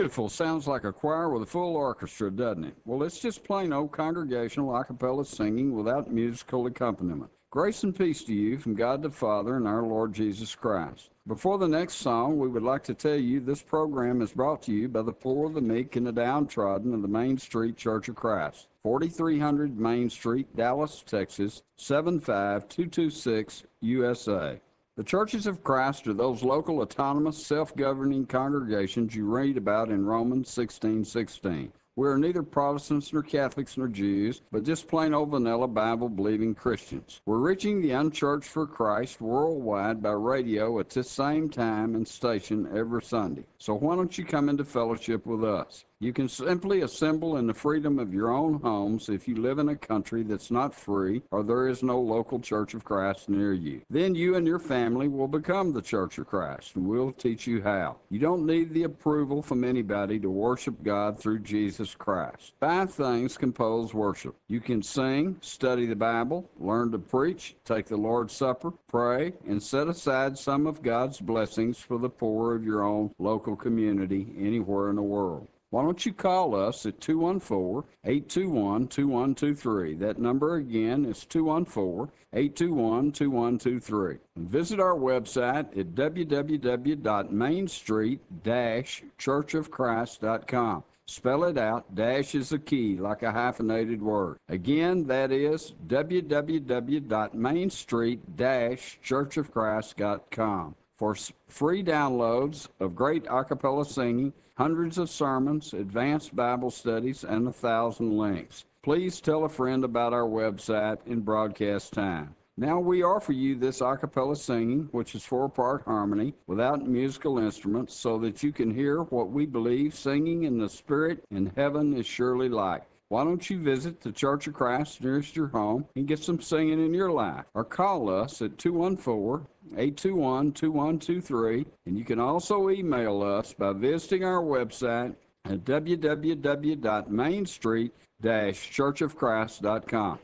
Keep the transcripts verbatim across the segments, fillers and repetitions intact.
Beautiful. Sounds like a choir with a full orchestra, doesn't it? Well, it's just plain old congregational a cappella singing without musical accompaniment. Grace and peace to you from God the Father and our Lord Jesus Christ. Before the next song, we would like to tell you this program is brought to you by the poor, the meek, and the downtrodden of the Main Street Church of Christ, forty-three hundred Main Street, Dallas, Texas, seven five two two six, U S A. The churches of Christ are those local, autonomous, self-governing congregations you read about in Romans sixteen sixteen. We are neither Protestants nor Catholics nor Jews, but just plain old vanilla Bible-believing Christians. We're reaching the unchurched for Christ worldwide by radio at this same time and station every Sunday. So why don't you come into fellowship with us? You can simply assemble in the freedom of your own homes if you live in a country that's not free or there is no local Church of Christ near you. Then you and your family will become the Church of Christ, and we'll teach you how. You don't need the approval from anybody to worship God through Jesus Christ. Five things compose worship. You can sing, study the Bible, learn to preach, take the Lord's Supper, pray, and set aside some of God's blessings for the poor of your own local community anywhere in the world. Why don't you call us at two one four, eight two one, two one two three. That number again is two one four, eight two one, two one two three. And visit our website at w w w dot main street dash church of christ dot com. Spell it out. Dash is a key, like a hyphenated word. Again, that is w w w dot main street dash church of christ dot com. For free downloads of great a cappella singing, hundreds of sermons, advanced Bible studies, and a thousand links. Please tell a friend about our website in broadcast time. Now we offer you this a cappella singing, which is four-part harmony, without musical instruments, so that you can hear what we believe singing in the Spirit in heaven is surely like. Why don't you visit the Church of Christ nearest your home and get some singing in your life? Or call us at two one four, eight two one, two one two three. And you can also email us by visiting our website at w w w dot main street dash church of christ dot com.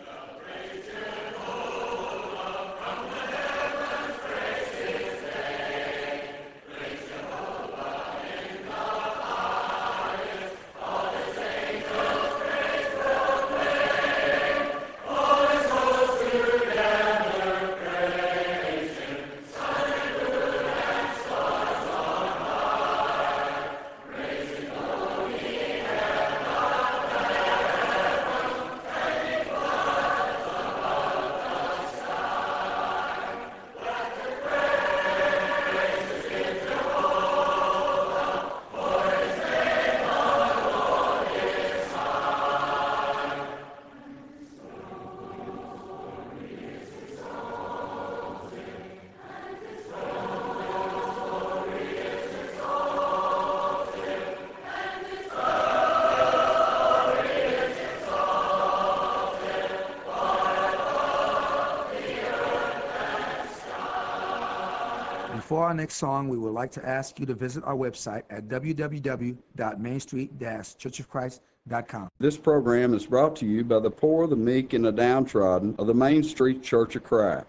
For our next song, we would like to ask you to visit our website at w w w dot main street dash church of christ dot com. This program is brought to you by the poor, the meek, and the downtrodden of the Main Street Church of Christ.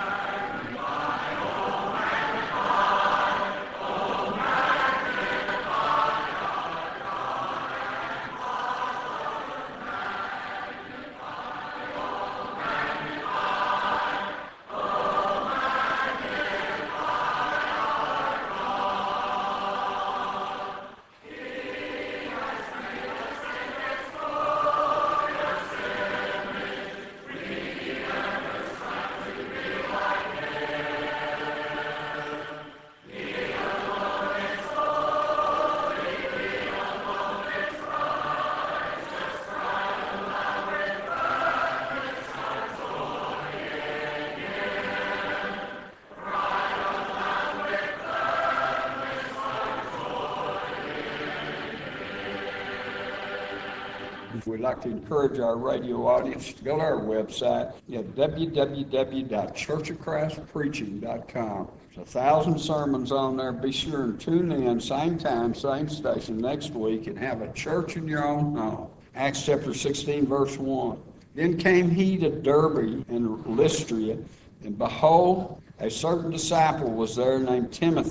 We'd like to encourage our radio audience to go to our website at w w w dot church of christ preaching dot com. There's a thousand sermons on there. Be sure and tune in, same time, same station next week, and have a church in your own home. Acts chapter sixteen, verse one. Then came he to Derbe and Lystra, and behold, a certain disciple was there named Timothy,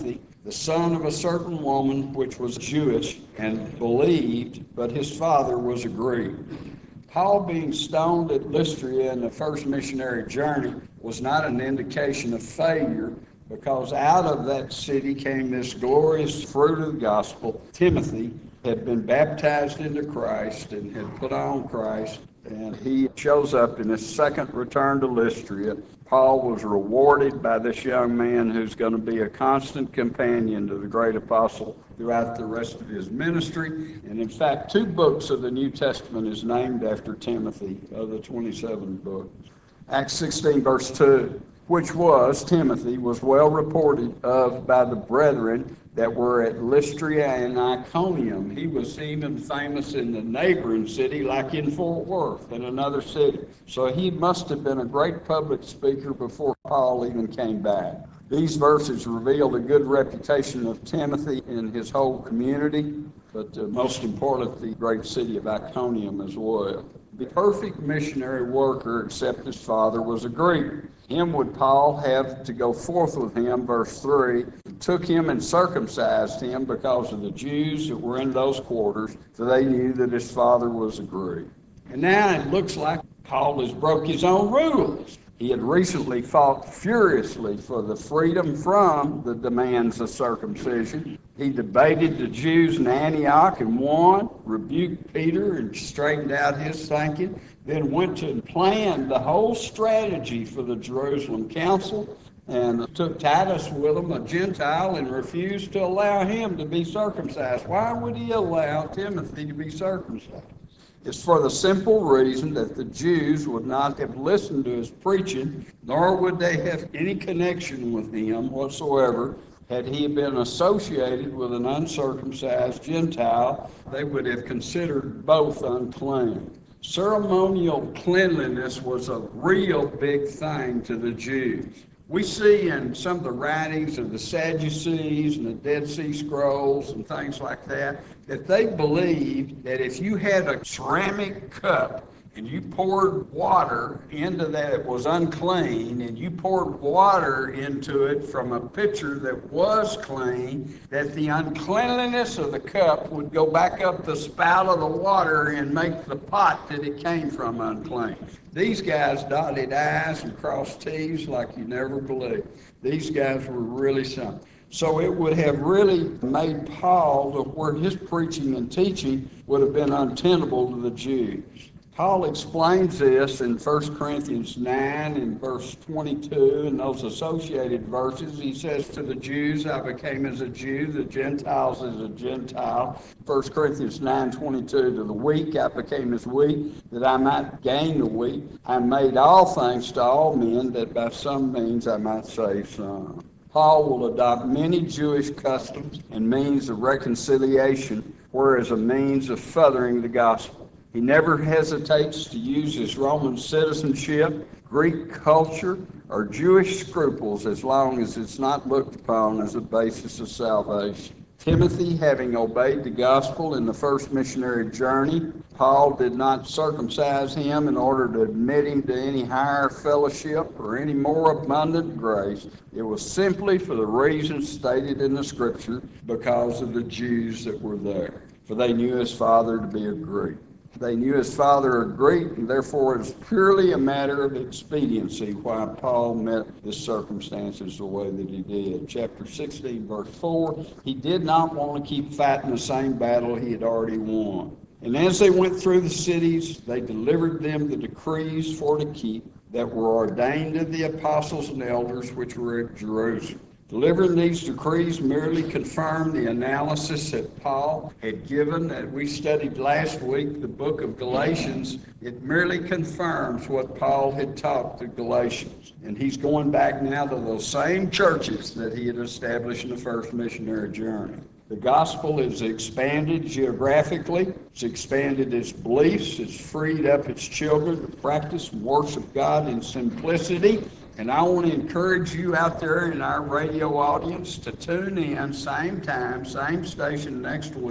the son of a certain woman which was Jewish and believed, but his father was a Greek. Paul being stoned at Lystra in the first missionary journey was not an indication of failure, because out of that city came this glorious fruit of the gospel. Timothy had been baptized into Christ and had put on Christ, and he shows up in his second return to Lystra. Paul was rewarded by this young man who's going to be a constant companion to the great apostle throughout the rest of his ministry. And in fact, two books of the New Testament is named after Timothy, of the twenty-seven books. Acts sixteen, verse two, which was, Timothy, was well reported of by the brethren that were at Lystra and Iconium. He was even famous in the neighboring city, like in Fort Worth, in another city. So he must have been a great public speaker before Paul even came back. These verses reveal the good reputation of Timothy in his whole community, but uh, most importantly, the great city of Iconium as well. The perfect missionary worker, except his father, was a Greek. Him would Paul have to go forth with him, verse three, took him and circumcised him because of the Jews that were in those quarters, for they knew that his father was a Greek. And now it looks like Paul has broke his own rules. He had recently fought furiously for the freedom from the demands of circumcision. He debated the Jews in Antioch and won, rebuked Peter and straightened out his thinking, then went to plan the whole strategy for the Jerusalem Council, and took Titus with him, a Gentile, and refused to allow him to be circumcised. Why would he allow Timothy to be circumcised? It's for the simple reason that the Jews would not have listened to his preaching, nor would they have any connection with him whatsoever. Had he been associated with an uncircumcised Gentile, they would have considered both unclean. Ceremonial cleanliness was a real big thing to the Jews. We see in some of the writings of the Sadducees and the Dead Sea Scrolls and things like that, that they believed that if you had a ceramic cup and you poured water into that, it was unclean, and you poured water into it from a pitcher that was clean, that the uncleanliness of the cup would go back up the spout of the water and make the pot that it came from unclean. These guys dotted I's and crossed T's like you never believe. These guys were really something. So it would have really made Paul to where his preaching and teaching would have been untenable to the Jews. Paul explains this in First Corinthians nine and verse twenty-two, and those associated verses. He says, to the Jews I became as a Jew, the Gentiles as a Gentile. First Corinthians nine twenty-two, to the weak I became as weak, that I might gain the weak. I made all things to all men, that by some means I might save some. Paul will adopt many Jewish customs and means of reconciliation, whereas a means of furthering the gospel. He never hesitates to use his Roman citizenship, Greek culture, or Jewish scruples as long as it's not looked upon as a basis of salvation. Timothy, having obeyed the gospel in the first missionary journey, Paul did not circumcise him in order to admit him to any higher fellowship or any more abundant grace. It was simply for the reasons stated in the scripture, because of the Jews that were there. For they knew his father to be a Greek. They knew his father a Greek, and therefore it was purely a matter of expediency why Paul met the circumstances the way that he did. Chapter sixteen, verse four, he did not want to keep fighting the same battle he had already won. And as they went through the cities, they delivered them the decrees for to keep that were ordained of the apostles and elders which were at Jerusalem. Delivering these decrees merely confirmed the analysis that Paul had given that we studied last week, the book of Galatians. It merely confirms what Paul had taught the Galatians. And he's going back now to those same churches that he had established in the first missionary journey. The gospel is expanded geographically, it's expanded its beliefs, it's freed up its children to practice and worship God in simplicity. And I want to encourage you out there in our radio audience to tune in, same time, same station next week.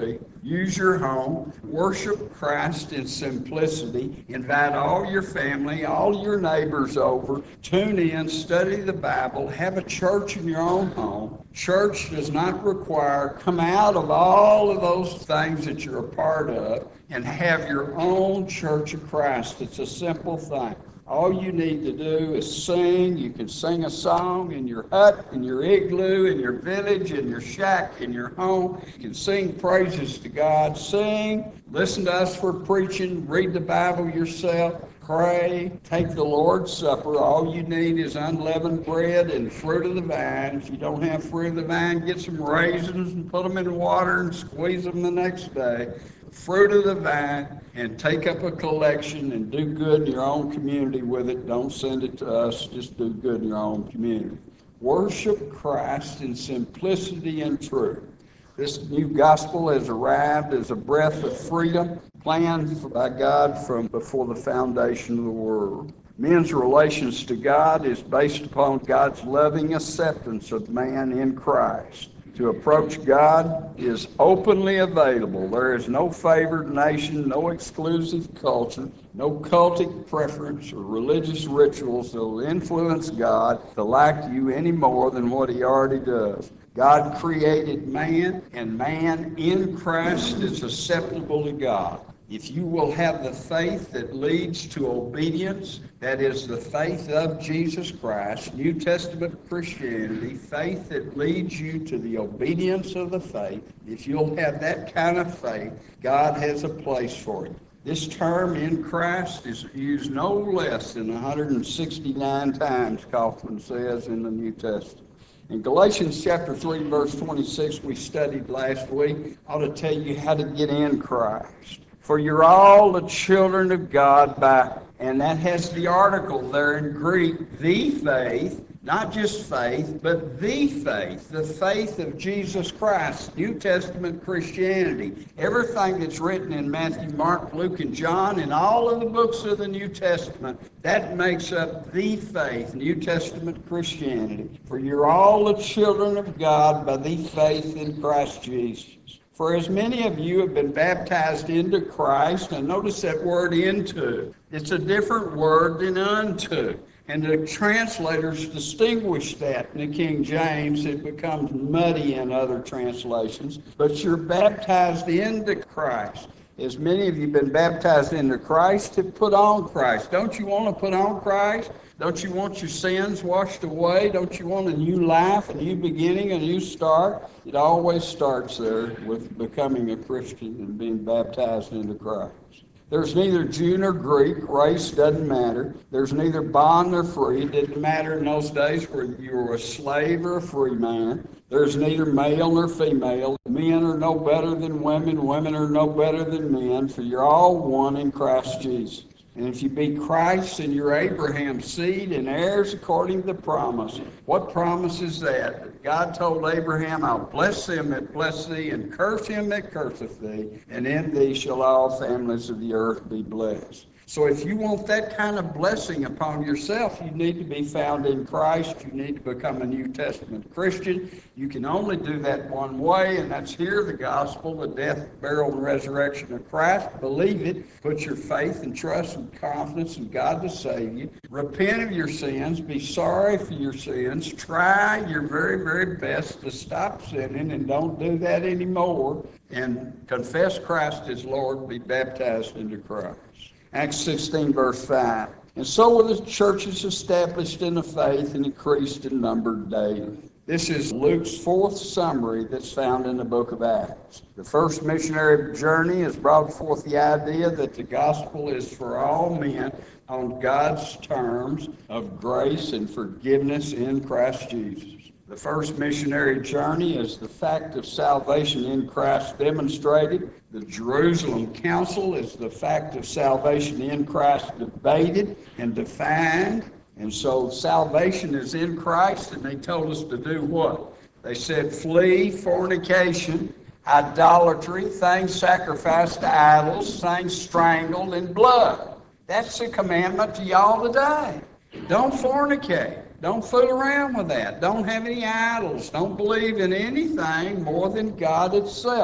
Use your home. Worship Christ in simplicity. Invite all your family, all your neighbors over. Tune in, study the Bible. Have a church in your own home. Church does not require, come out of all of those things that you're a part of and have your own church of Christ. It's a simple thing. All you need to do is sing. You can sing a song in your hut, in your igloo, in your village, in your shack, in your home. You can sing praises to God. Sing. Listen to us for preaching. Read the Bible yourself. Pray. Take the Lord's Supper. All you need is unleavened bread and fruit of the vine. If you don't have fruit of the vine, get some raisins and put them in water and squeeze them the next day. Fruit of the vine, and take up a collection and do good in your own community with it. Don't send it to us. Just do good in your own community. Worship Christ in simplicity and truth. This new gospel has arrived as a breath of freedom planned by God from before the foundation of the world. Men's relations to God is based upon God's loving acceptance of man in Christ. To approach God is openly available. There is no favored nation, no exclusive culture, no cultic preference or religious rituals that will influence God to like you any more than what he already does. God created man, and man in Christ is acceptable to God. If you will have the faith that leads to obedience, that is the faith of Jesus Christ, New Testament Christianity, faith that leads you to the obedience of the faith, if you'll have that kind of faith, God has a place for you. This term in Christ is used no less than one hundred sixty-nine times, Kaufman says, in the New Testament. In Galatians chapter three, verse twenty-six, we studied last week, I ought to tell you how to get in Christ. For you're all the children of God by, and that has the article there in Greek, the faith, not just faith, but the faith, the faith of Jesus Christ, New Testament Christianity. Everything that's written in Matthew, Mark, Luke, and John, and all of the books of the New Testament, that makes up the faith, New Testament Christianity. For you're all the children of God by the faith in Christ Jesus. For as many of you have been baptized into Christ, and notice that word into. It's a different word than unto. And the translators distinguish that in the King James. It becomes muddy in other translations. But you're baptized into Christ. As many of you have been baptized into Christ, to put on Christ. Don't you want to put on Christ? Don't you want your sins washed away? Don't you want a new life, a new beginning, a new start? It always starts there with becoming a Christian and being baptized into Christ. There's neither Jew nor Greek. Race doesn't matter. There's neither bond nor free. It didn't matter in those days whether you were a slave or a free man. There's neither male nor female. Men are no better than women. Women are no better than men. For you're all one in Christ Jesus. And if you be Christ, and you're Abraham's seed and heirs according to the promise. What promise is that? God told Abraham, I'll bless him that bless thee, and curse him that curseth thee, and in thee shall all families of the earth be blessed. So if you want that kind of blessing upon yourself, you need to be found in Christ. You need to become a New Testament Christian. You can only do that one way, and that's hear the gospel, the death, burial, and resurrection of Christ. Believe it. Put your faith and trust and confidence in God to save you. Repent of your sins. Be sorry for your sins. Try your very, very best to stop sinning and don't do that anymore. And confess Christ as Lord. Be baptized into Christ. Acts sixteen, verse five. And so were the churches established in the faith and increased in number daily. This is Luke's fourth summary that's found in the book of Acts. The first missionary journey has brought forth the idea that the gospel is for all men on God's terms of grace and forgiveness in Christ Jesus. The first missionary journey is the fact of salvation in Christ demonstrated. The Jerusalem Council is the fact of salvation in Christ debated and defined. And so salvation is in Christ, and they told us to do what? They said flee fornication, idolatry, things sacrificed to idols, things strangled, and blood. That's the commandment to y'all today. Don't fornicate. Don't fool around with that. Don't have any idols. Don't believe in anything more than God itself.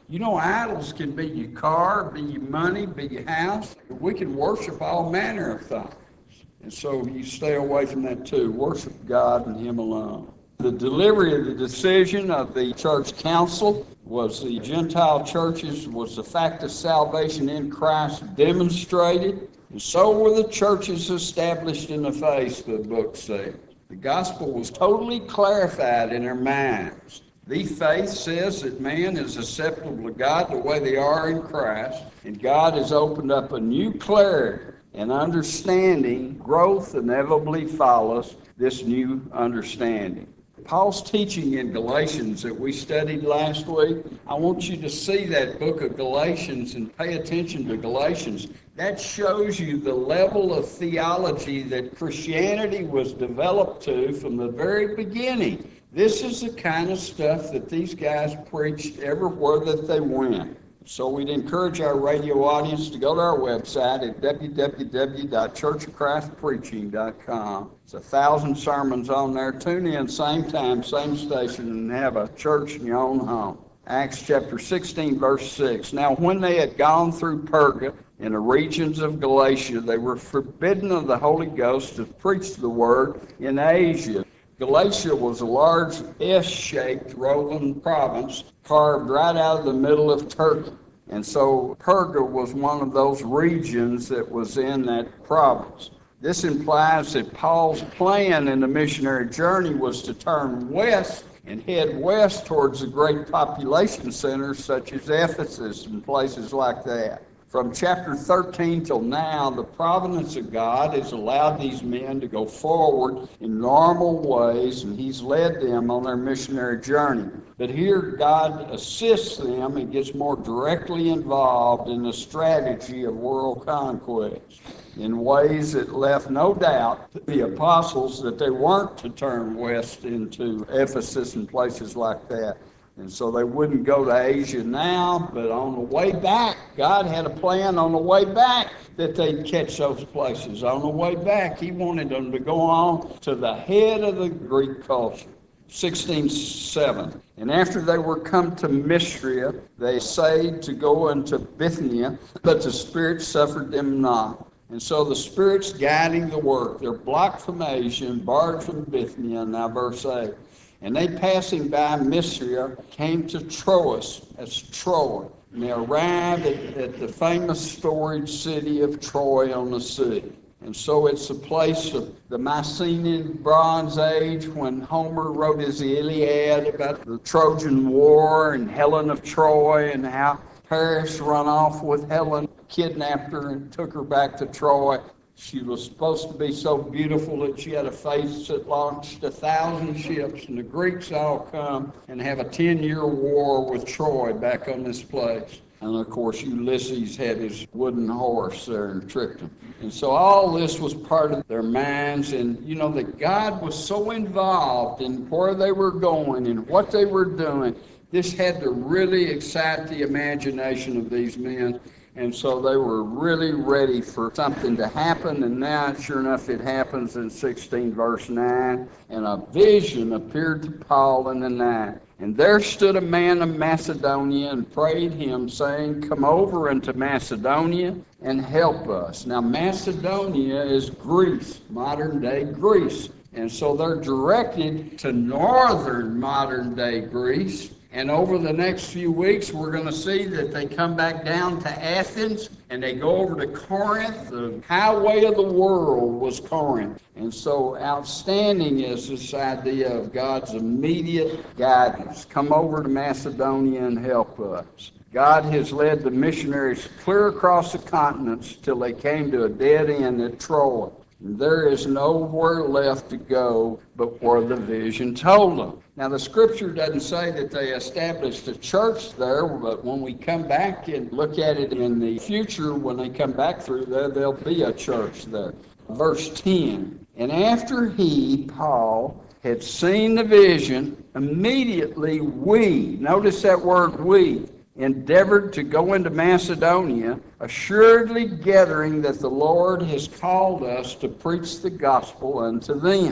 You know, idols can be your car, be your money, be your house. We can worship all manner of things. And so you stay away from that too. Worship God and Him alone. The delivery of the decision of the church council was the Gentile churches, was the fact of salvation in Christ demonstrated. And so were the churches established in the faith, the book says. The gospel was totally clarified in their minds. The faith says that man is acceptable to God the way they are in Christ, and God has opened up a new clarity and understanding. Growth inevitably follows this new understanding. Paul's teaching in Galatians that we studied last week, I want you to see that book of Galatians and pay attention to Galatians. That shows you the level of theology that Christianity was developed to from the very beginning. This is the kind of stuff that these guys preached everywhere that they went. So we'd encourage our radio audience to go to our website at w w w dot church of christ preaching dot com. It's a thousand sermons on there. Tune in same time, same station, and have a church in your own home. Acts chapter sixteen, verse six. Now when they had gone through Perga in the regions of Galatia, they were forbidden of the Holy Ghost to preach the word in Asia. Galatia was a large S-shaped Roman province carved right out of the middle of Turkey. And so Perga was one of those regions that was in that province. This implies that Paul's plan in the missionary journey was to turn west and head west towards the great population centers such as Ephesus and places like that. From chapter thirteen till now, the providence of God has allowed these men to go forward in normal ways, and He's led them on their missionary journey. But here, God assists them and gets more directly involved in the strategy of world conquest in ways that left no doubt to the apostles that they weren't to turn west into Ephesus and places like that. And so they wouldn't go to Asia now, but on the way back, God had a plan on the way back that they'd catch those places. On the way back, He wanted them to go on to the head of the Greek culture. sixteen seven. And after they were come to Mysia, they essayed to go into Bithynia, but the Spirit suffered them not. And so the Spirit's guiding the work. They're blocked from Asia and barred from Bithynia, now verse eight. And they, passing by Mysia, came to Troas, that's Troy. And they arrived at, at the famous storied city of Troy on the sea. And so it's the place of the Mycenaean Bronze Age when Homer wrote his Iliad about the Trojan War and Helen of Troy and how Paris run off with Helen, kidnapped her and took her back to Troy. She was supposed to be so beautiful that she had a face that launched a thousand ships, and the Greeks all come and have a ten-year war with Troy back on this place. And of course, Ulysses had his wooden horse there and tricked him. And so all this was part of their minds, and you know that God was so involved in where they were going and what they were doing. This had to really excite the imagination of these men. And so they were really ready for something to happen. And now, sure enough, it happens in sixteen, verse nine. And a vision appeared to Paul in the night. And there stood a man of Macedonia and prayed him, saying, Come over into Macedonia and help us. Now, Macedonia is Greece, modern-day Greece. And so they're directed to northern modern-day Greece. And over the next few weeks, we're going to see that they come back down to Athens and they go over to Corinth. The highway of the world was Corinth. And so outstanding is this idea of God's immediate guidance. Come over to Macedonia and help us. God has led the missionaries clear across the continents till they came to a dead end at Troy. There is nowhere left to go but where the vision told them. Now, the scripture doesn't say that they established a church there, but when we come back and look at it in the future, when they come back through there, there'll be a church there. Verse ten, and after he, Paul, had seen the vision, immediately we, notice that word we, endeavored to go into Macedonia, assuredly gathering that the Lord has called us to preach the gospel unto them.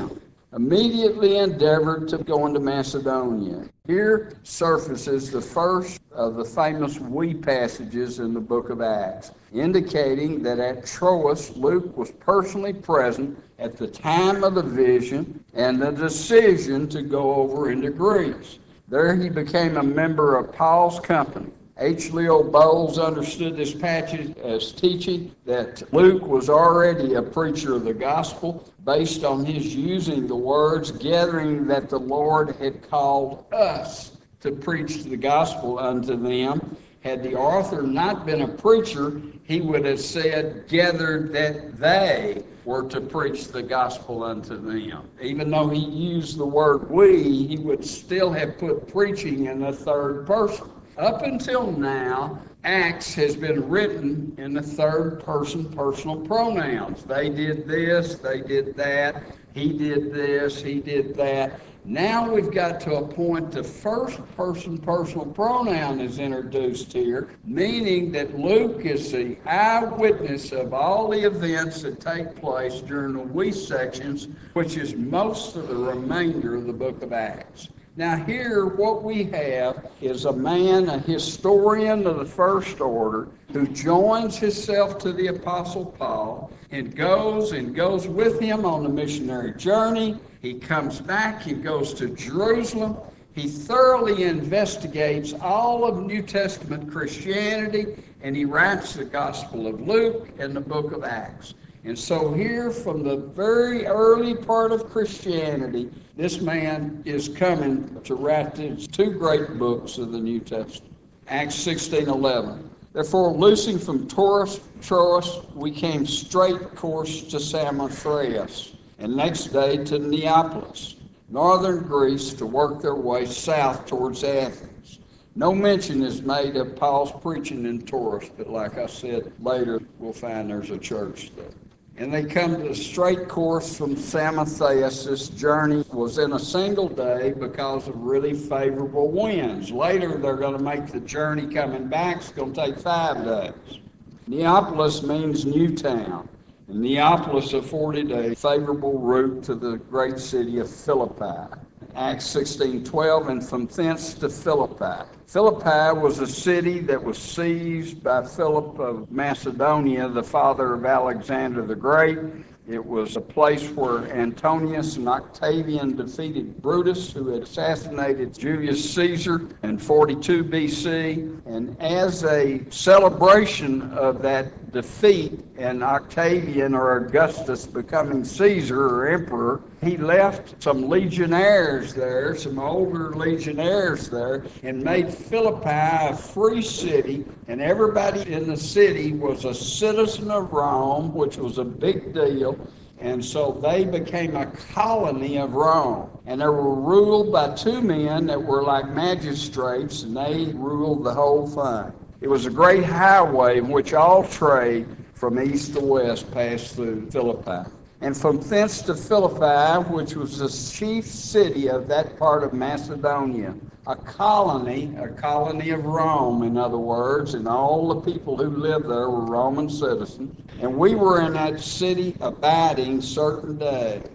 immediately endeavored to go into Macedonia. Here surfaces the first of the famous we passages in the book of Acts, indicating that at Troas, Luke was personally present at the time of the vision and the decision to go over into Greece. There he became a member of Paul's company. H. Leo Bowles understood this passage as teaching that Luke was already a preacher of the gospel based on his using the words, gathering that the Lord had called us to preach the gospel unto them. Had the author not been a preacher, he would have said, gathered that they were to preach the gospel unto them. Even though he used the word we, he would still have put preaching in the third person. Up until now, Acts has been written in the third person personal pronouns. They did this, they did that, he did this, he did that. Now we've got to a point the first person personal pronoun is introduced here, meaning that Luke is the eyewitness of all the events that take place during the we sections, which is most of the remainder of the book of Acts. Now here what we have is a man, a historian of the first order, who joins himself to the Apostle Paul and goes and goes with him on the missionary journey. He comes back, he goes to Jerusalem. He thoroughly investigates all of New Testament Christianity, and he writes the Gospel of Luke and the book of Acts. And so here from the very early part of Christianity, this man is coming to write these two great books of the New Testament. Acts sixteen eleven. Therefore, loosing from Troas, Troas, we came straight course to Samothrace, and next day to Neapolis, northern Greece, to work their way south towards Athens. No mention is made of Paul's preaching in Troas, but like I said, later we'll find there's a church there. And they come to a straight course from Samothrace. This journey was in a single day because of really favorable winds. Later, they're going to make the journey coming back. It's going to take five days. Neapolis means new town. And Neapolis afforded a favorable route to the great city of Philippi. Acts sixteen twelve, and from thence to Philippi. Philippi was a city that was seized by Philip of Macedonia, the father of Alexander the Great. It was a place where Antonius and Octavian defeated Brutus, who had assassinated Julius Caesar in forty-two B C. And as a celebration of that defeat and Octavian or Augustus becoming Caesar or emperor, he left some legionnaires there, some older legionnaires there, and made Philippi a free city, and everybody in the city was a citizen of Rome, which was a big deal. And so they became a colony of Rome. And they were ruled by two men that were like magistrates, and they ruled the whole thing. It was a great highway in which all trade from east to west passed through Philippi. And from thence to Philippi, which was the chief city of that part of Macedonia, a colony, a colony of Rome, in other words, and all the people who lived there were Roman citizens. And we were in that city abiding certain days.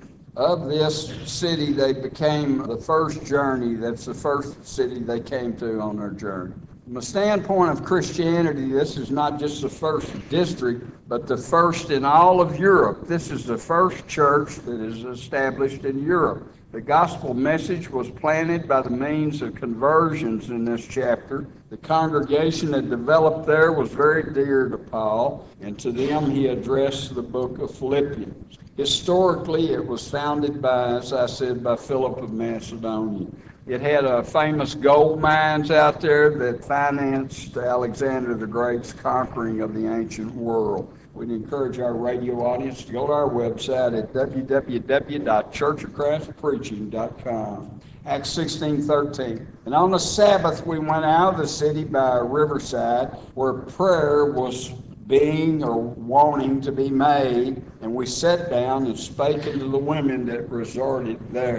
Of this city, they became the first journey. That's the first city they came to on their journey. From a standpoint of Christianity, this is not just the first district, but the first in all of Europe. This is the first church that is established in Europe. The gospel message was planted by the means of conversions in this chapter. The congregation that developed there was very dear to Paul, and to them he addressed the book of Philippians. Historically, it was founded by, as I said, by Philip of Macedonia. It had uh, famous gold mines out there that financed Alexander the Great's conquering of the ancient world. We'd encourage our radio audience to go to our website at w w w dot church of christ preaching dot com. Acts sixteen thirteen. And on the Sabbath we went out of the city by a riverside where prayer was being or wanting to be made, and we sat down and spake unto the women that resorted there.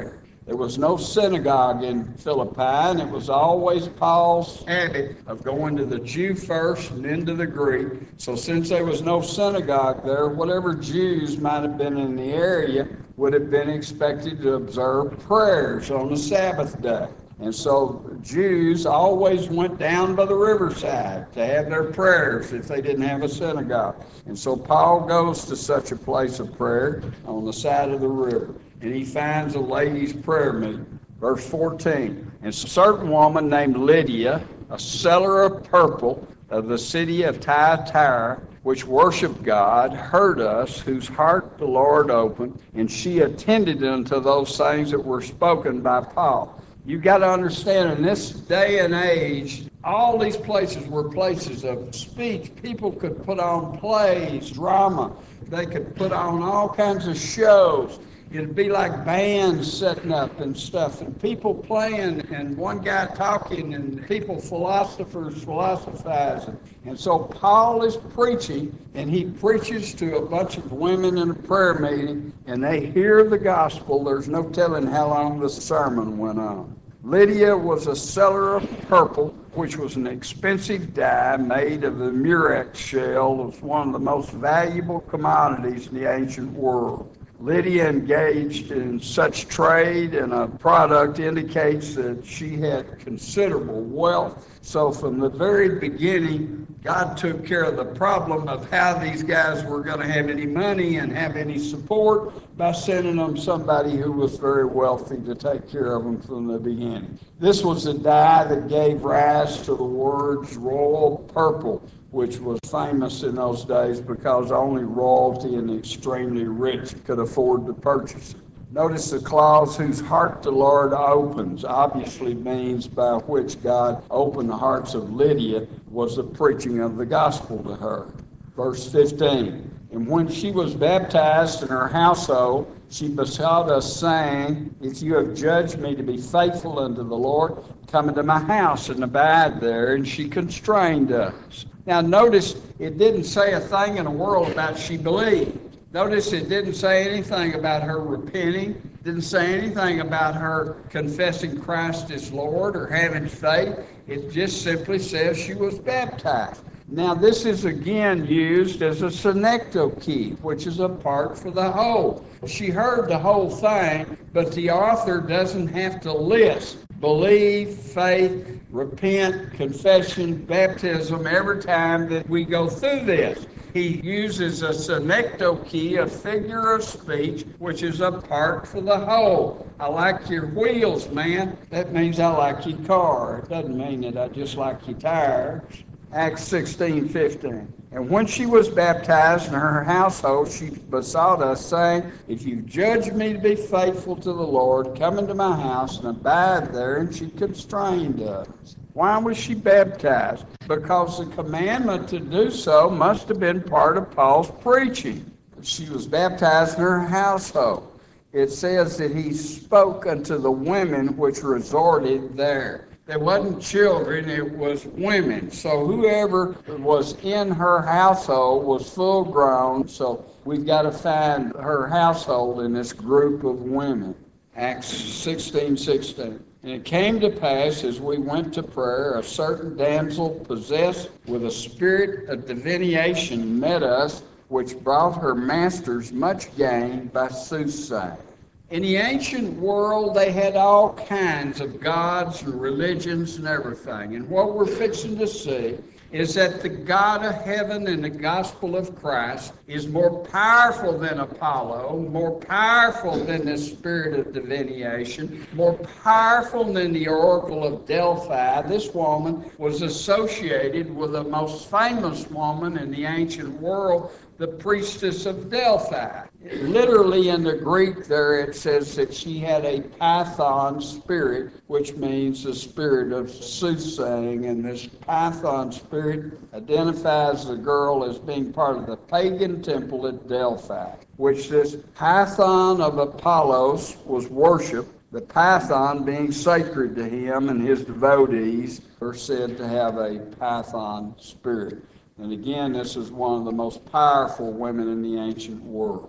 There was no synagogue in Philippi, and it was always Paul's habit of going to the Jew first and then to the Greek. So since there was no synagogue there, whatever Jews might have been in the area would have been expected to observe prayers on the Sabbath day. And so Jews always went down by the riverside to have their prayers if they didn't have a synagogue. And so Paul goes to such a place of prayer on the side of the river, and he finds a ladies' prayer meeting. Verse fourteen, and a certain woman named Lydia, a seller of purple of the city of Thyatira, which worshiped God, heard us, whose heart the Lord opened, and she attended unto those things that were spoken by Paul. You got to understand, in this day and age, all these places were places of speech. People could put on plays, drama. They could put on all kinds of shows. It'd be like bands setting up and stuff, and people playing, and one guy talking, and people, philosophers, philosophizing. And so Paul is preaching, and he preaches to a bunch of women in a prayer meeting, and they hear the gospel. There's no telling how long the sermon went on. Lydia was a seller of purple, which was an expensive dye made of the murex shell. It was one of the most valuable commodities in the ancient world. Lydia engaged in such trade, and a product indicates that she had considerable wealth. So from the very beginning, God took care of the problem of how these guys were going to have any money and have any support by sending them somebody who was very wealthy to take care of them from the beginning. This was the dye that gave rise to the words royal purple, which was famous in those days because only royalty and the extremely rich could afford to purchase it. Notice the clause, whose heart the Lord opens, obviously means by which God opened the hearts of Lydia was the preaching of the gospel to her. Verse fifteen, and when she was baptized in her household, she besought us, saying, if you have judged me to be faithful unto the Lord, come into my house and abide there. And she constrained us. Now notice, it didn't say a thing in the world about she believed. Notice it didn't say anything about her repenting, didn't say anything about her confessing Christ as Lord or having faith. It just simply says she was baptized. Now this is again used as a synecdoche, which is a part for the whole. She heard the whole thing, but the author doesn't have to list believe, faith, repent, confession, baptism every time that we go through this. He uses a synecdoche, a figure of speech, which is a part for the whole. I like your wheels, man. That means I like your car. It doesn't mean that I just like your tires. Acts sixteen fifteen. And when she was baptized in her household, she besought us, saying, if you judge me to be faithful to the Lord, come into my house and abide there. And she constrained us. Why was she baptized? Because the commandment to do so must have been part of Paul's preaching. She was baptized in her household. It says that he spoke unto the women which resorted there. There wasn't children, it was women. So whoever was in her household was full grown. So we've got to find her household in this group of women. Acts sixteen sixteen. And it came to pass, as we went to prayer, a certain damsel possessed with a spirit of divination met us, which brought her masters much gain by soothsaying. In the ancient world, they had all kinds of gods and religions and everything. And what we're fixing to see is that the God of heaven and the gospel of Christ is more powerful than Apollo, more powerful than the spirit of divination, more powerful than the oracle of Delphi. This woman was associated with the most famous woman in the ancient world, the priestess of Delphi. Literally in the Greek there it says that she had a Python spirit, which means the spirit of soothsaying, and this Python spirit identifies the girl as being part of the pagan temple at Delphi, which this Python of Apollos was worshipped, the Python being sacred to him, and his devotees are said to have a Python spirit. And again, this is one of the most powerful women in the ancient world.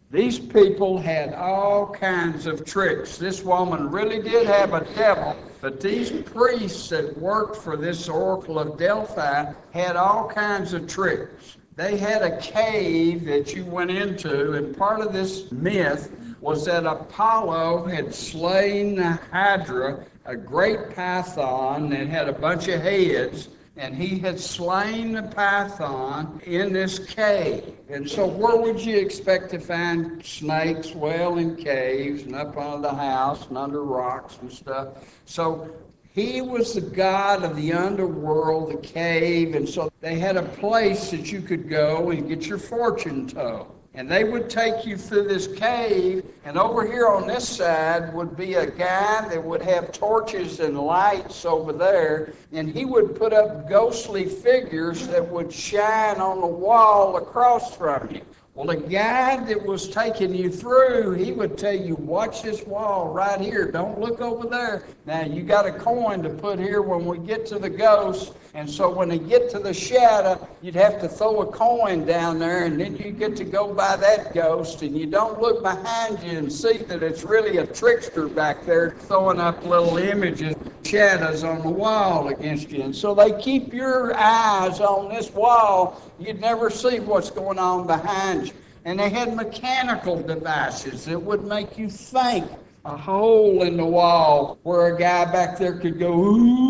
These people had all kinds of tricks. This woman really did have a devil, but these priests that worked for this oracle of Delphi had all kinds of tricks. They had a cave that you went into, and part of this myth was that Apollo had slain the Hydra, a great python that had a bunch of heads, and he had slain the python in this cave. And so where would you expect to find snakes? Well, in caves and up under the house and under rocks and stuff. So he was the god of the underworld, the cave, and so they had a place that you could go and get your fortune told. And they would take you through this cave, and over here on this side would be a guy that would have torches and lights over there, and he would put up ghostly figures that would shine on the wall across from you. Well, the guy that was taking you through, he would tell you, watch this wall right here. Don't look over there. Now, you got a coin to put here when we get to the ghost. And so when they get to the shadow, you'd have to throw a coin down there, and then you get to go by that ghost, and you don't look behind you and see that it's really a trickster back there throwing up little images, shadows on the wall against you. And so they keep your eyes on this wall. You'd never see what's going on behind you. And they had mechanical devices that would make you think. A hole in the wall where a guy back there could go,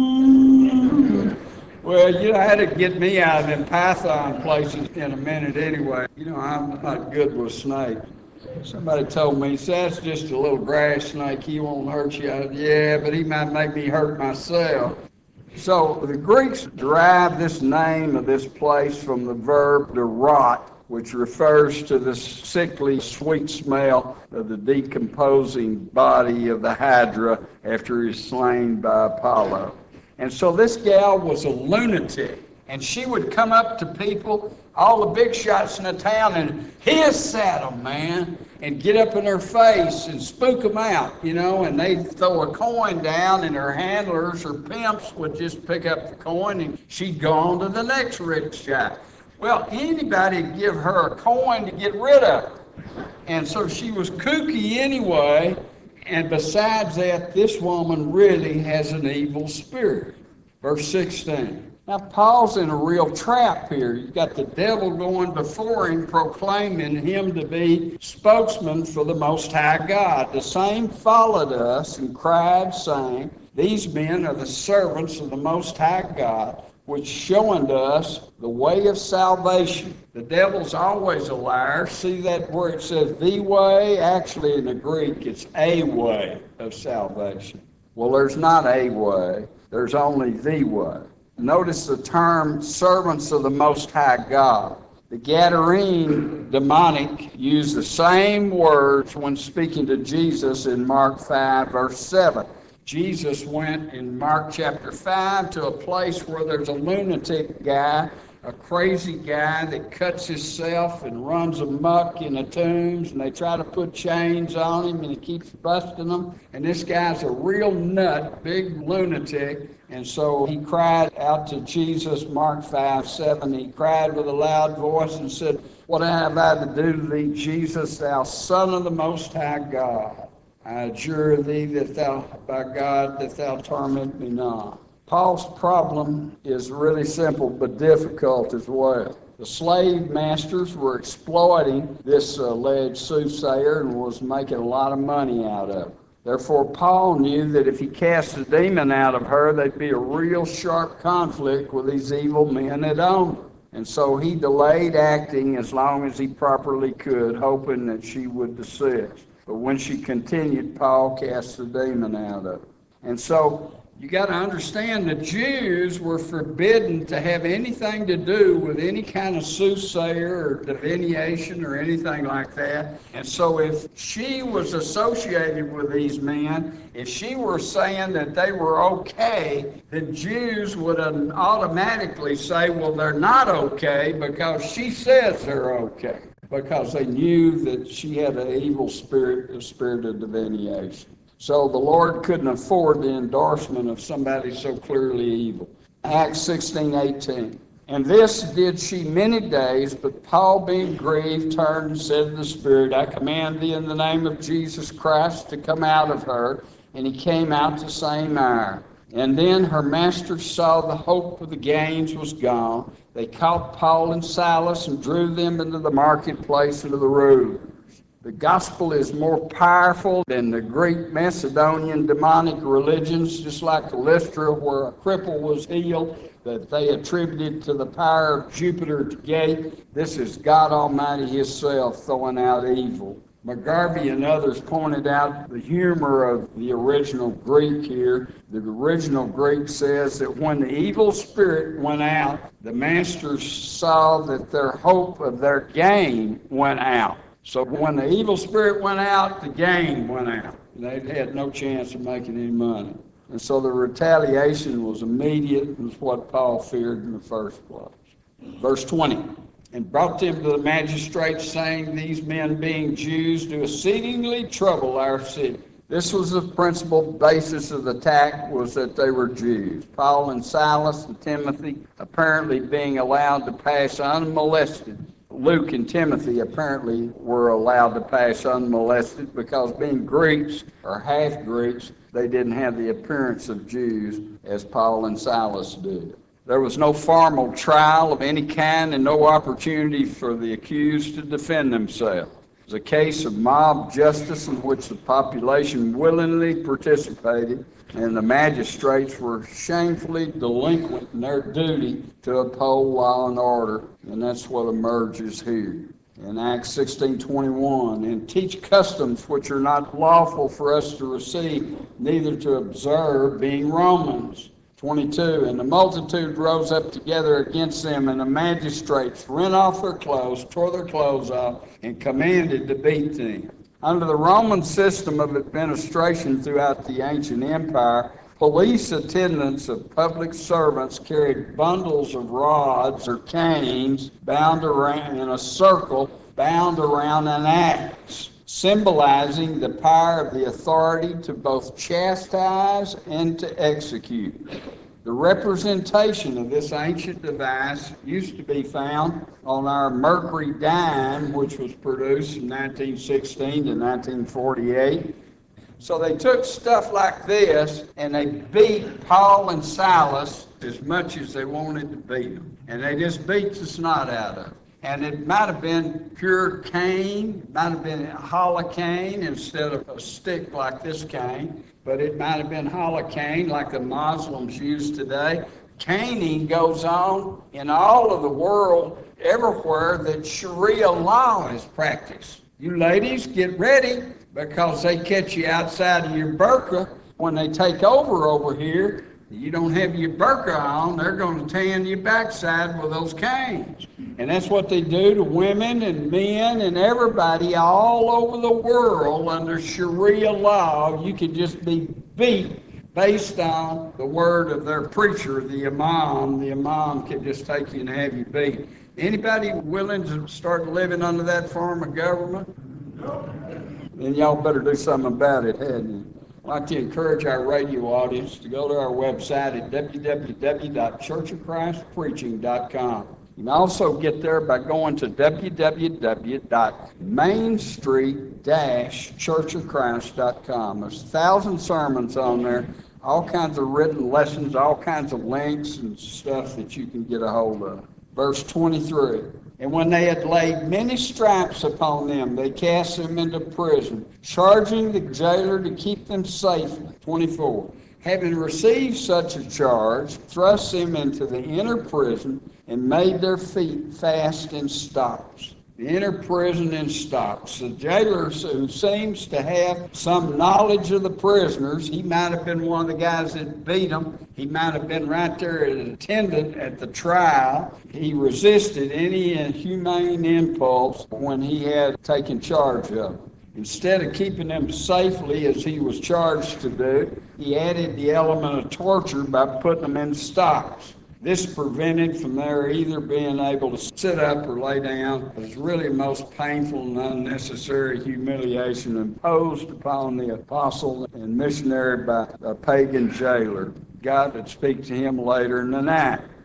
ooh. Well, you know, I had to get me out of them python places in a minute anyway. You know, I'm not good with snakes. Somebody told me, that's just a little grass snake. He won't hurt you. I said, yeah, but he might make me hurt myself. So the Greeks derived this name of this place from the verb to rot, which refers to the sickly, sweet smell of the decomposing body of the Hydra after he was slain by Apollo. And so this gal was a lunatic, and she would come up to people, all the big shots in the town, and hiss at them, man, and get up in their face and spook them out, you know, and they'd throw a coin down, and her handlers or pimps would just pick up the coin, and she'd go on to the next rich guy. Well, anybody would give her a coin to get rid of her. And so she was kooky anyway. And besides that, this woman really has an evil spirit. Verse sixteen. Now, Paul's in a real trap here. You've got the devil going before him, proclaiming him to be spokesman for the Most High God. The same followed us and cried, saying, these men are the servants of the Most High God, which showing to us the way of salvation. The devil's always a liar. See that where it says the way? Actually, in the Greek, it's a way of salvation. Well, there's not a way. There's only the way. Notice the term servants of the Most High God. The Gadarene demonic used the same words when speaking to Jesus in Mark five, verse seven. Jesus went in Mark chapter five to a place where there's a lunatic guy, a crazy guy that cuts himself and runs amok in the tombs, and they try to put chains on him, and he keeps busting them. And this guy's a real nut, big lunatic, and so he cried out to Jesus, Mark five seven. He cried with a loud voice and said, what have I to do to thee, Jesus, thou Son of the Most High God? I adjure thee that thou, by God, that thou torment me not. Paul's problem is really simple but difficult as well. The slave masters were exploiting this alleged soothsayer and was making a lot of money out of it. Therefore, Paul knew that if he cast a demon out of her, there'd be a real sharp conflict with these evil men that owned her. And so he delayed acting as long as he properly could, hoping that she would desist. But when she continued, Paul cast the demon out of her. And so you got to understand the Jews were forbidden to have anything to do with any kind of soothsayer or divination or anything like that. And so if she was associated with these men, if she were saying that they were okay, the Jews would automatically say, well, they're not okay because she says they're okay, because they knew that she had an evil spirit, a spirit of divination. So the Lord couldn't afford the endorsement of somebody so clearly evil. Acts sixteen eighteen. And this did she many days, but Paul, being grieved, turned and said to the Spirit, I command thee in the name of Jesus Christ to come out of her. And he came out the same hour. And then her masters saw the hope of the gains was gone. They caught Paul and Silas and drew them into the marketplace into the rulers. The gospel is more powerful than the Greek Macedonian demonic religions, just like Lystra, where a cripple was healed, that they attributed to the power of Jupiter to gate. This is God Almighty Himself throwing out evil. McGarvey and others pointed out the humor of the original Greek here. The original Greek says that when the evil spirit went out, the masters saw that their hope of their gain went out. So when the evil spirit went out, the gain went out. They had no chance of making any money. And so the retaliation was immediate, was what Paul feared in the first place. Verse twenty. And brought them to the magistrates, saying, These men, being Jews, do exceedingly trouble our city. This was the principal basis of the attack, was that they were Jews. Paul and Silas and Timothy apparently being allowed to pass unmolested. Luke and Timothy apparently were allowed to pass unmolested because being Greeks or half-Greeks, they didn't have the appearance of Jews as Paul and Silas did. There was no formal trial of any kind and no opportunity for the accused to defend themselves. It was a case of mob justice in which the population willingly participated, and the magistrates were shamefully delinquent in their duty to uphold law and order, and that's what emerges here. In Acts sixteen twenty-one, and teach customs which are not lawful for us to receive, neither to observe, being Romans. twenty-two, and the multitude rose up together against them, and the magistrates rent off their clothes, tore their clothes off, and commanded to beat them. Under the Roman system of administration throughout the ancient empire, police attendants of public servants carried bundles of rods or canes bound around in a circle, bound around an axe, symbolizing the power of the authority to both chastise and to execute. The representation of this ancient device used to be found on our Mercury dime, which was produced from nineteen sixteen to nineteen forty-eight. So they took stuff like this and they beat Paul and Silas as much as they wanted to beat them. And they just beat the snot out of them. And it might have been pure cane, it might have been hollow cane instead of a stick like this cane, but it might have been hollow cane like the Muslims use today. Caning goes on in all of the world, everywhere that Sharia law is practiced. You ladies, get ready, because they catch you outside of your burqa. When they take over over here, you don't have your burqa on, they're going to tan your backside with those canes. And that's what they do to women and men and everybody all over the world under Sharia law. You could just be beat based on the word of their preacher, the imam. The imam could just take you and have you beat. Anybody willing to start living under that form of government? Then y'all better do something about it, hadn't you? I'd like to encourage our radio audience to go to our website at w w w dot church of christ preaching dot com. You can also get there by going to w w w dot main street dash church of christ dot com. There's a thousand sermons on there, all kinds of written lessons, all kinds of links and stuff that you can get a hold of. Verse twenty-three. And when they had laid many stripes upon them, they cast them into prison, charging the jailer to keep them safely. twenty-four. Having received such a charge, thrust them into the inner prison and made their feet fast in stocks. The inner prison in stocks. The jailer, who seems to have some knowledge of the prisoners, he might have been one of the guys that beat them. He might have been right there as an attendant at the trial. He resisted any inhumane impulse when he had taken charge of them. Instead of keeping them safely as he was charged to do, he added the element of torture by putting them in stocks. This prevented from their either being able to sit up or lay down. It was really most painful and unnecessary humiliation imposed upon the apostle and missionary by a pagan jailer. God would speak to him later in the night.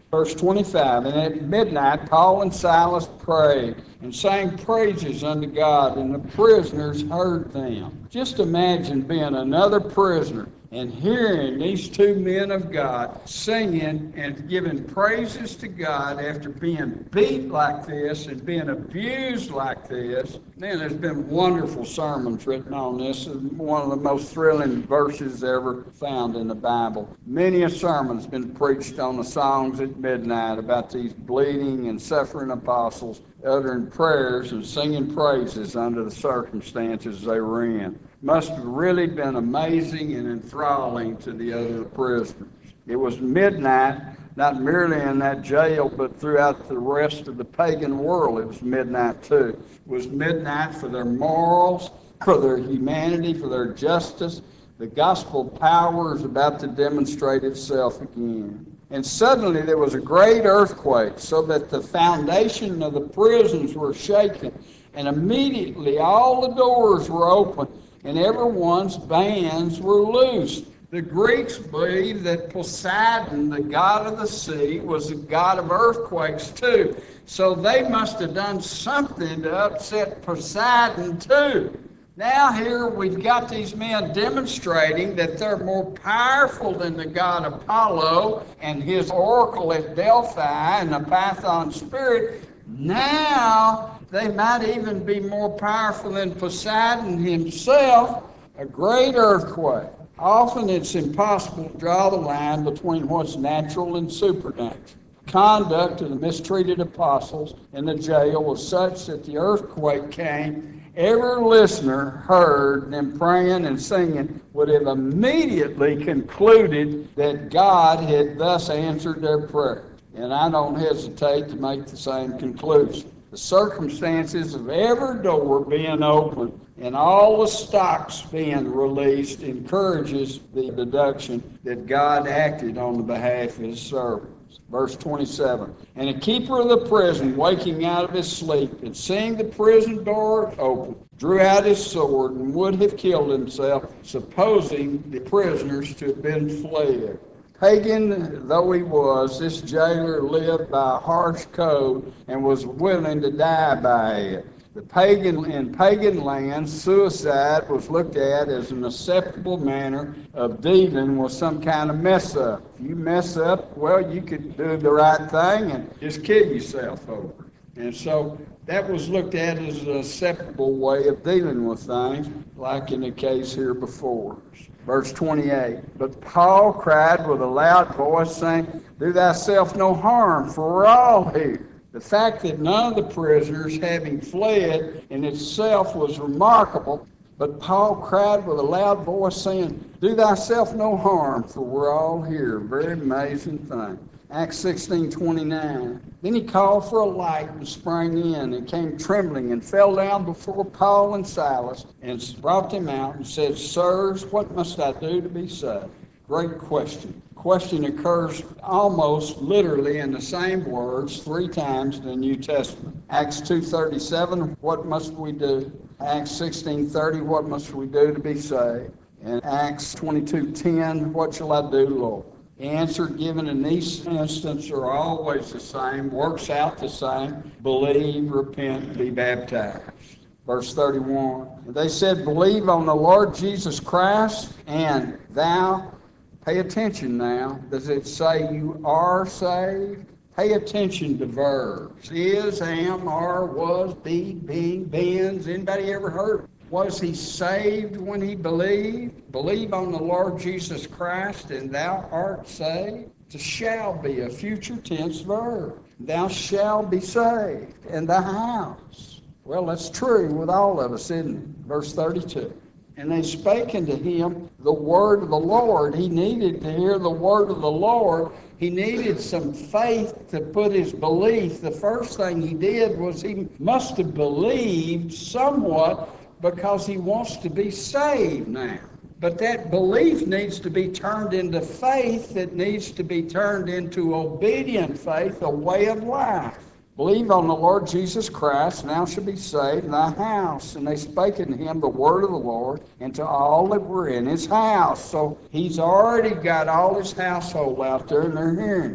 Verse twenty-five, and at midnight Paul and Silas prayed and sang praises unto God, and the prisoners heard them. Just imagine being another prisoner and hearing these two men of God singing and giving praises to God after being beat like this and being abused like this. Man, there's been wonderful sermons written on this. It's one of the most thrilling verses ever found in the Bible. Many a sermon's been preached on the songs at midnight about these bleeding and suffering apostles uttering prayers and singing praises under the circumstances they were in. Must have really been amazing and enthralling to the other prisoners. It was midnight, not merely in that jail, but throughout the rest of the pagan world. It was midnight too. It was midnight for their morals, for their humanity, for their justice. The gospel power is about to demonstrate itself again. And suddenly there was a great earthquake, so that the foundation of the prisons were shaken, and immediately all the doors were open, and everyone's bands were loosed. The Greeks believed that Poseidon, the god of the sea, was the god of earthquakes too. So they must have done something to upset Poseidon too. Now here we've got these men demonstrating that they're more powerful than the god Apollo and his oracle at Delphi and the Python spirit. Now they might even be more powerful than Poseidon himself. A great earthquake. Often it's impossible to draw the line between what's natural and supernatural. Conduct of the mistreated apostles in the jail was such that the earthquake came. Every listener heard them praying and singing would have immediately concluded that God had thus answered their prayer. And I don't hesitate to make the same conclusion. The circumstances of every door being open and all the stocks being released encourages the deduction that God acted on the behalf of his servants. Verse twenty-seven, and a keeper of the prison, waking out of his sleep and seeing the prison door open, drew out his sword and would have killed himself, supposing the prisoners to have been fled. Pagan though he was, this jailer lived by a harsh code and was willing to die by it. The pagan in pagan lands, suicide was looked at as an acceptable manner of dealing with some kind of mess up. If you mess up, well, you could do the right thing and just kill yourself over it. And so that was looked at as an acceptable way of dealing with things, like in the case here before us. Verse twenty-eight, but Paul cried with a loud voice, saying, do thyself no harm, for we're all here. The fact that none of the prisoners, having fled, in itself was remarkable, but Paul cried with a loud voice, saying, do thyself no harm, for we're all here. Very amazing thing. Acts sixteen twenty-nine. Then he called for a light and sprang in and came trembling and fell down before Paul and Silas and brought them out and said, sirs, what must I do to be saved? Great question. Question occurs almost literally in the same words three times in the New Testament. Acts two thirty-seven, what must we do? Acts sixteen thirty, what must we do to be saved? And Acts twenty-two ten, what shall I do, Lord? The answer given in these instances are always the same, works out the same: believe, repent, be baptized. Verse thirty-one, they said, believe on the Lord Jesus Christ, and thou. Pay attention now. Does it say you are saved? Pay attention to verbs. Is, am, are, was, be, being, beings. Anybody ever heard? Was he saved when he believed? Believe on the Lord Jesus Christ and thou art saved. It's a shall be, a future tense verb. Thou shalt be saved in the house. Well, that's true with all of us, isn't it? Verse thirty-two. And they spake unto him the word of the Lord. He needed to hear the word of the Lord. He needed some faith to put his belief. The first thing he did was he must have believed somewhat because he wants to be saved now. But that belief needs to be turned into faith that needs to be turned into obedient faith, a way of life. Believe on the Lord Jesus Christ, and thou shalt be saved in thy house. And they spake unto him the word of the Lord, and to all that were in his house. So he's already got all his household out there, and they're hearing it.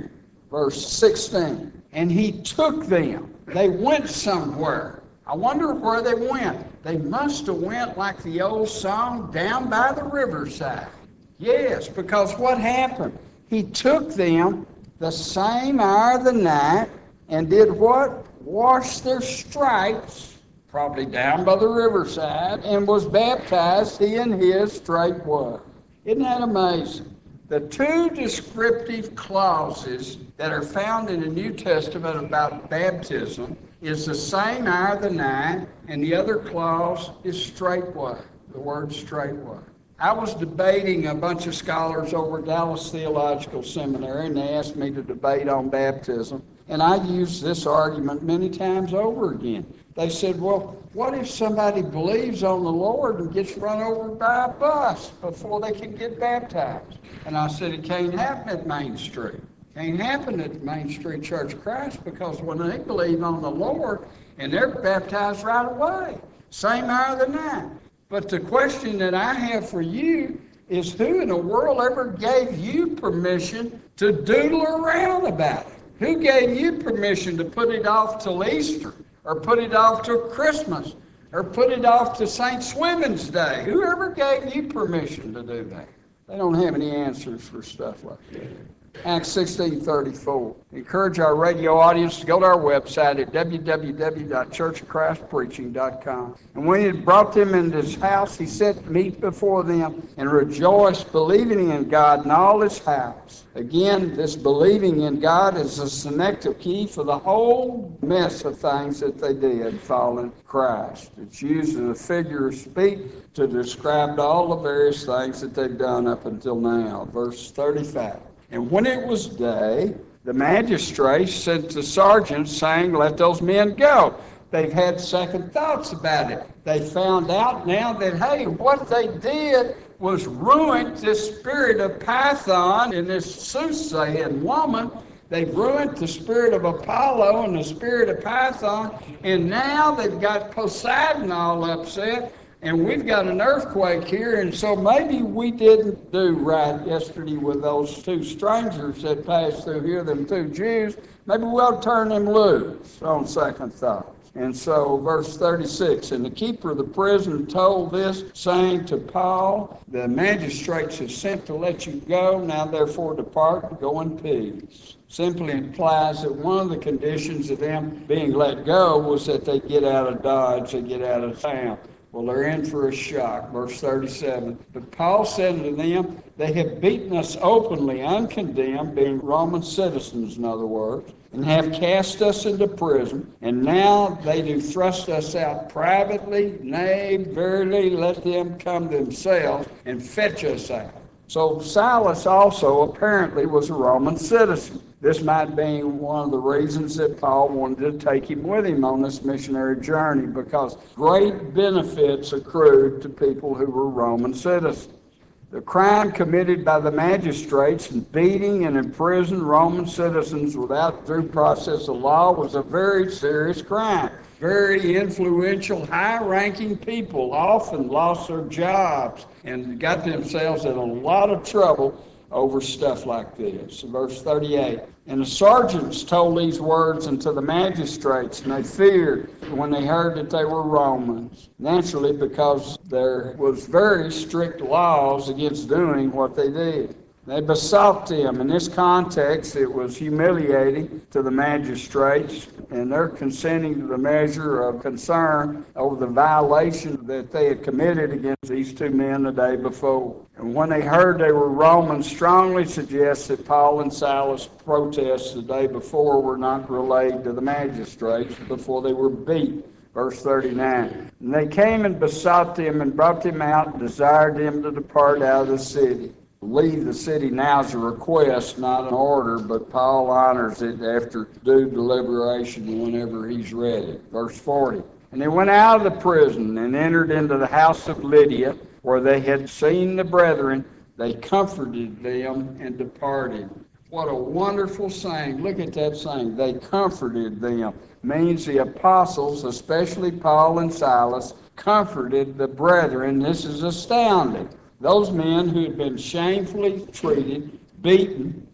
Verse sixteen. And he took them. They went somewhere. I wonder where they went. They must have went like the old song, down by the riverside. Yes, because what happened? He took them the same hour of the night and did what? Washed their stripes, probably down by the riverside, and was baptized, he and his straightway. Isn't that amazing? The two descriptive clauses that are found in the New Testament about baptism is the same hour of the night, and the other clause is straightway, the word straightway. I was debating a bunch of scholars over at Dallas Theological Seminary, and they asked me to debate on baptism, and I used this argument many times over again. They said, well, what if somebody believes on the Lord and gets run over by a bus before they can get baptized? And I said, it can't happen at Main Street. Can't happen at Main Street Church of Christ, because when they believe on the Lord, and they're baptized right away, same hour of the night. But the question that I have for you is, who in the world ever gave you permission to doodle around about it? Who gave you permission to put it off till Easter, or put it off till Christmas, or put it off to Saint Swithin's Day? Who ever gave you permission to do that? They don't have any answers for stuff like that. Acts sixteen thirty-four. Encourage our radio audience to go to our website at w w w dot church of christ preaching dot com. And when he had brought them into his house, he set meat before them and rejoiced, believing in God and all his house. Again, this believing in God is a synecdoche key for the whole mess of things that they did following Christ. It's used as a figure of speech to describe all the various things that they've done up until now. Verse thirty-five. And when it was day, the magistrates sent the sergeants, saying, let those men go. They've had second thoughts about it. They found out now that, hey, what they did was ruin this spirit of Python and this soothsaying woman. They've ruined the spirit of Apollo and the spirit of Python, and now they've got Poseidon all upset. And we've got an earthquake here, and so maybe we didn't do right yesterday with those two strangers that passed through here, them two Jews. Maybe we'll turn them loose on second thoughts. And so, verse thirty-six, and the keeper of the prison told this, saying to Paul, the magistrates have sent to let you go, now therefore depart and go in peace. Simply implies that one of the conditions of them being let go was that they get out of Dodge, they get out of town. Well, they're in for a shock. Verse thirty-seven. But Paul said to them, they have beaten us openly, uncondemned, being Roman citizens, in other words, and have cast us into prison. And now they do thrust us out privately. Nay, verily, let them come themselves and fetch us out. So Silas also apparently was a Roman citizen. This might be one of the reasons that Paul wanted to take him with him on this missionary journey, because great benefits accrued to people who were Roman citizens. The crime committed by the magistrates in beating and imprisoning Roman citizens without due process of law was a very serious crime. Very influential, high-ranking people often lost their jobs and got themselves in a lot of trouble over stuff like this. Verse thirty-eight, and the sergeants told these words unto the magistrates, and they feared when they heard that they were Romans. Naturally, because there was very strict laws against doing what they did. They besought them. In this context, it was humiliating to the magistrates, and they're consenting to the measure of concern over the violation that they had committed against these two men the day before. And when they heard they were Romans, strongly suggest that Paul and Silas' protests the day before were not relayed to the magistrates before they were beat. Verse thirty-nine, and they came and besought them and brought them out and desired them to depart out of the city. Leave the city now is a request, not an order, but Paul honors it after due deliberation whenever he's ready. Verse forty, and they went out of the prison and entered into the house of Lydia, where they had seen the brethren. They comforted them and departed. What a wonderful saying. Look at that saying. They comforted them. Means the apostles, especially Paul and Silas, comforted the brethren. This is astounding. Those men who had been shamefully treated, beaten,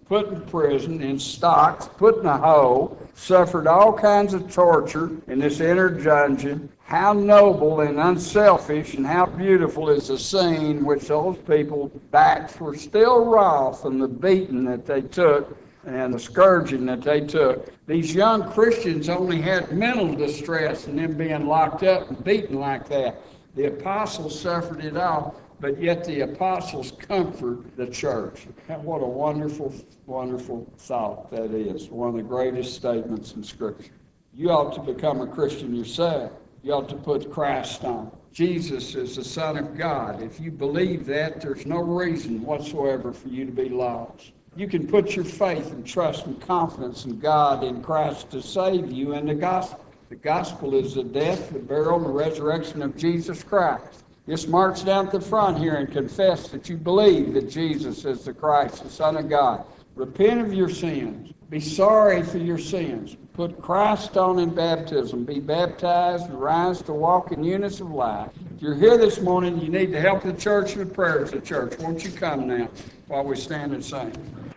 put in prison, in stocks, put in a hole, suffered all kinds of torture in this inner dungeon. How noble and unselfish and how beautiful is the scene which those people backs were still raw from the beating that they took and the scourging that they took. These young Christians only had mental distress and them being locked up and beaten like that. The apostles suffered it all, but yet the apostles comfort the church. What a wonderful, wonderful thought that is. One of the greatest statements in Scripture. You ought to become a Christian yourself. You ought to put Christ on. Jesus is the Son of God. If you believe that, there's no reason whatsoever for you to be lost. You can put your faith and trust and confidence in God, in Christ, to save you in the gospel. The gospel is the death, the burial, and the resurrection of Jesus Christ. Just march down to the front here and confess that you believe that Jesus is the Christ, the Son of God. Repent of your sins. Be sorry for your sins. Put Christ on in baptism. Be baptized and rise to walk in newness of life. If you're here this morning, you need the help of the church and the prayers of the church. Won't you come now while we stand and sing?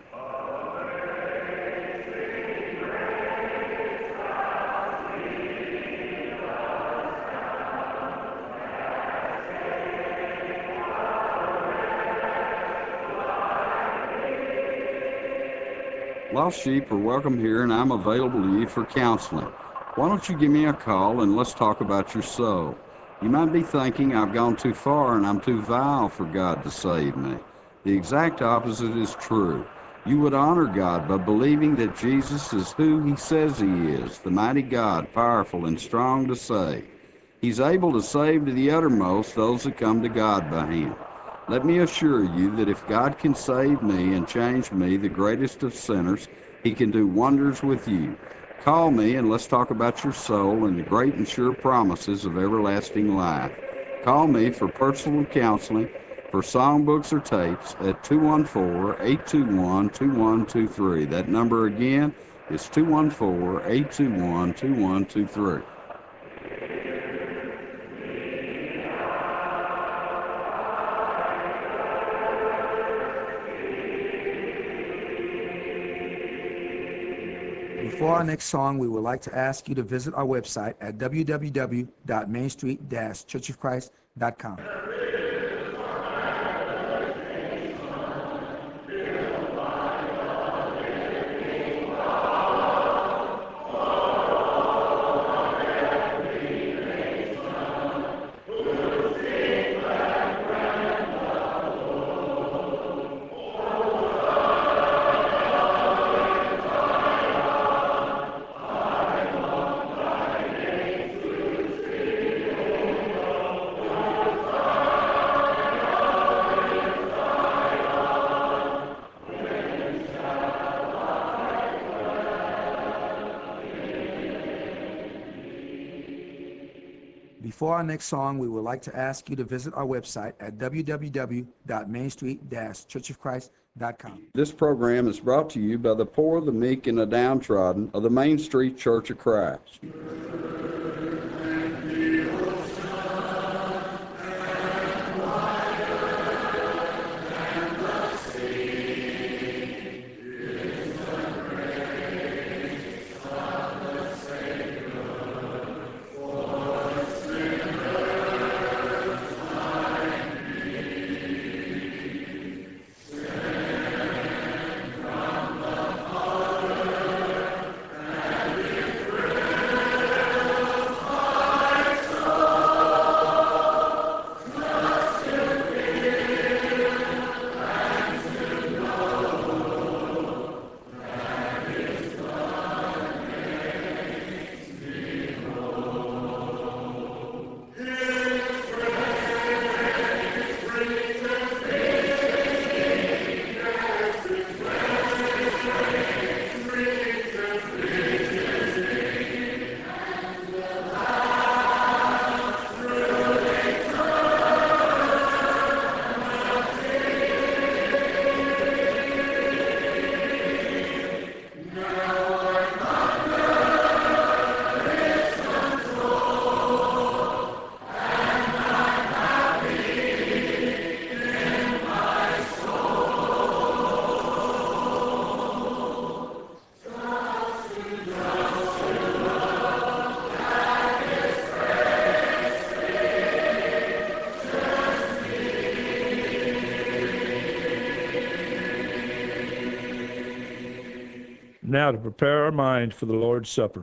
Lost sheep are welcome here, and I'm available to you for counseling. Why don't you give me a call and let's talk about your soul? You might be thinking I've gone too far and I'm too vile for God to save me. The exact opposite is true. You would honor God by believing that Jesus is who He says He is, the mighty God, powerful and strong to save. He's able to save to the uttermost those that come to God by Him. Let me assure you that if God can save me and change me, the greatest of sinners, He can do wonders with you. Call me and let's talk about your soul and the great and sure promises of everlasting life. Call me for personal counseling, for songbooks or tapes at two one four, eight two one, two one two three. That number again is two one four, eight two one, two one two three. For our next song, we would like to ask you to visit our website at w w w dot main street dash church of christ dot com. Before our next song, we would like to ask you to visit our website at w w w dot main street dash church of christ dot com. This program is brought to you by the poor, the meek, and the downtrodden of the Main Street Church of Christ. Now to prepare our minds for the Lord's Supper.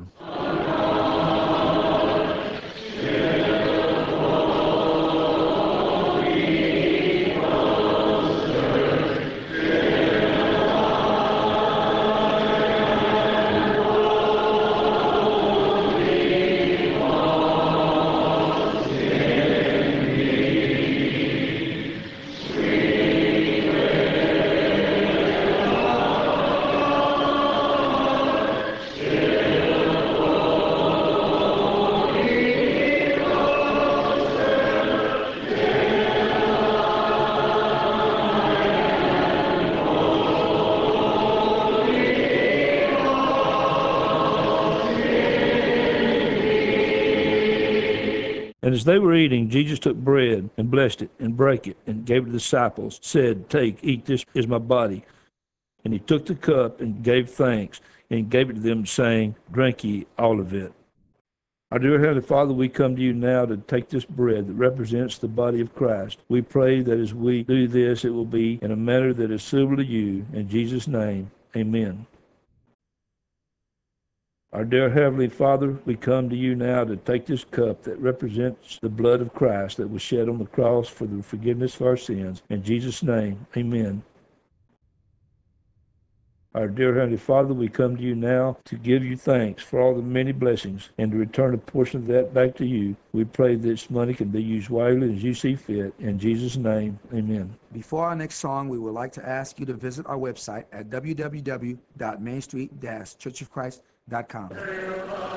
And as they were eating, Jesus took bread and blessed it and brake it and gave it to the disciples, said, Take, eat, this is my body. And he took the cup and gave thanks and gave it to them, saying, Drink ye all of it. Our dear Heavenly Father, we come to you now to take this bread that represents the body of Christ. We pray that as we do this, it will be in a manner that is suitable to you. In Jesus' name, amen. Our dear Heavenly Father, we come to you now to take this cup that represents the blood of Christ that was shed on the cross for the forgiveness of our sins. In Jesus' name, amen. Our dear Heavenly Father, we come to you now to give you thanks for all the many blessings and to return a portion of that back to you. We pray this money can be used wisely as you see fit. In Jesus' name, amen. Before our next song, we would like to ask you to visit our website at w w w dot main street dash church of christ dot com.